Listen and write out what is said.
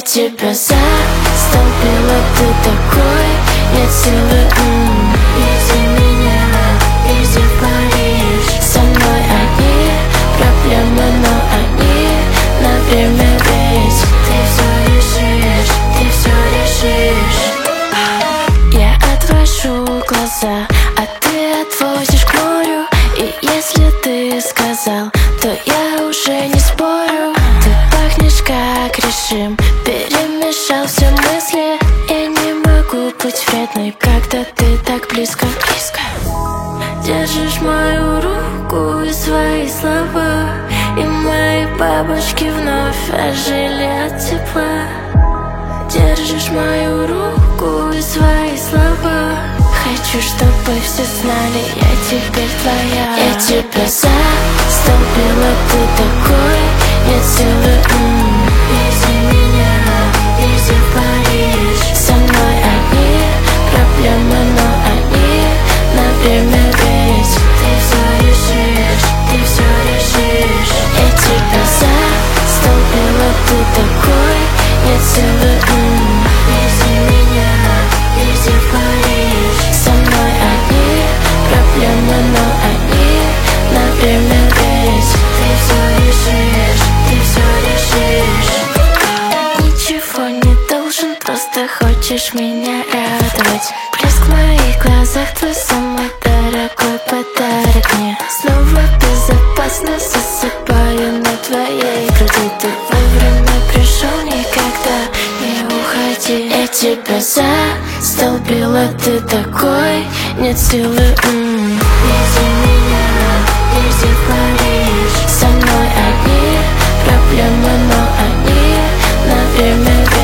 тебя застолбила, ты такой, нет силы, Вези меня, вези в Париж. Со мной одни проблемы, но они на время, ведь ты все решишь, ты все решишь. Я отвожу глаза, а ты отводишь к морю. И если ты сказал, то я уже не спорю. Ты пахнешь как режим, перемешал все мысли. Я не могу быть вредной, когда ты так близко. Держишь мою руку и свои слова, и мои бабочки вновь ожили от тепла. Держишь мою руку и свои слова. Хочу, чтобы все знали, я теперь твоя. Я тебя застолбила, ты такой, нет силы, Вези меня, вези в Париж. Со мной одни проблемы, но они на время, ведь ты все решишь, ты все решишь. Я тебя застолбила, ты такой, нет силы, вези меня, вези в Париж. Со мной одни проблемы, но они на время, ведь ты все решишь, ты все решишь. Ничего не должен, просто хочешь меня радовать. Блеск в моих глазах, твой самый дорогой подарок мне. Снова безопасно засыпаю на твоей груди. Ты вовремя пришел, никогда не уходи. Я тебя застолбила, ты такой, нет силы, Вези меня, вези в Париж. Со мной одни проблемы, но они на время.